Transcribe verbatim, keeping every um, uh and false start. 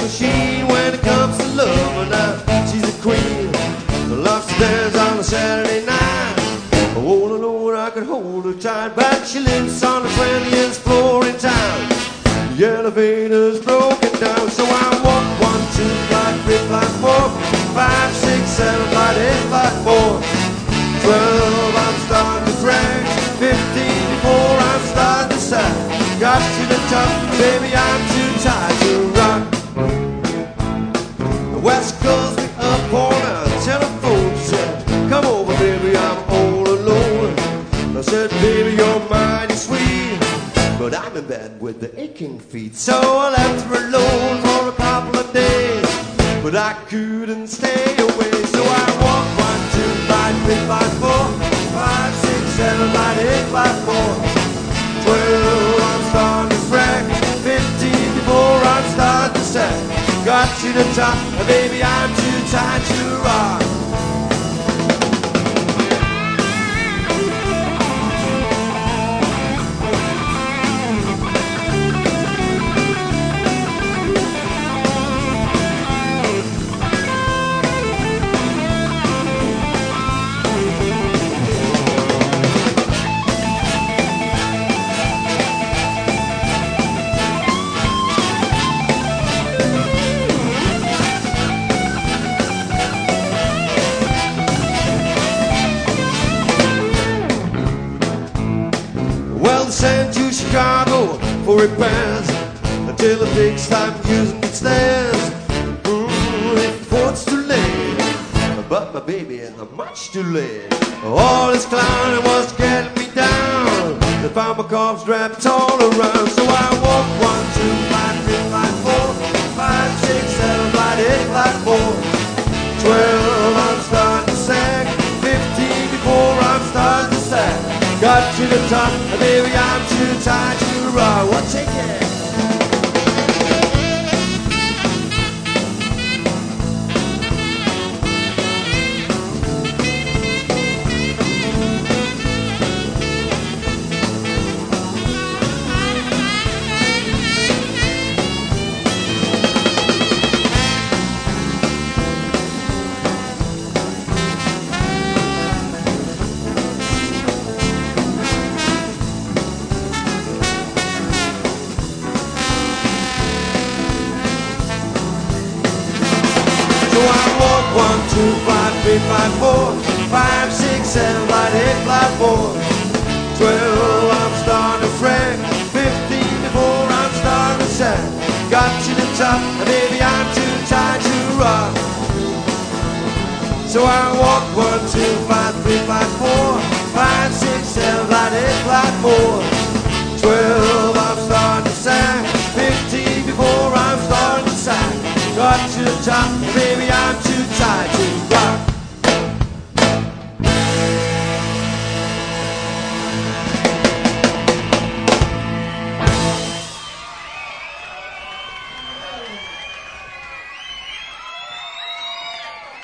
machine when it comes to love. But now she's a queen, loves to dance on a Saturday night. Oh Lord, I could hold her tight, but she lives on the twentieth floor in town. The elevator's broken down, so I walk one, two, five, three, five, four, five, six, seven, five, eight, five, four, twelve. I'm starting to crash. Fifteen before I'm starting to sag. Got to the top, baby, I'm too tired to rock. The West calls me up on a telephone set. Come over, baby, I'm all alone. I said, baby, you're mighty sweet, but I'm in bed with the aching feet. So I left her alone for a couple of days, but I couldn't stay away. So I walked one, two, five, three, five, four, five, six, seven, five, eight, five, four, twelve. I'm starting to crack. Fifteen before I'm starting to sack. Got to the top, baby, I'm too tired to rock. Sent to Chicago for repairs until it takes time using the stairs. Mm, before it's too late, but my baby, I'm much too late. All this clowning was getting me down. The pharma cops wrapped all around. So I walk one, two, five, three, five, four, five, six, seven, five, eight, five, four, twelve. I'm starting to sag. Fifteen before I'm starting to sag. Got to the top, baby, I'm too tired to rock. Well, take it. One, two, five, three, five, four, five, six, seven, five, eight, five, four, twelve. I'm starting to fret. Fifteen before I'm starting to sag. Got to the top, baby, I'm too tired to rock. So I walk one, two, five, three, five, four, five, six, seven, five, eight, five, four, twelve. I'm starting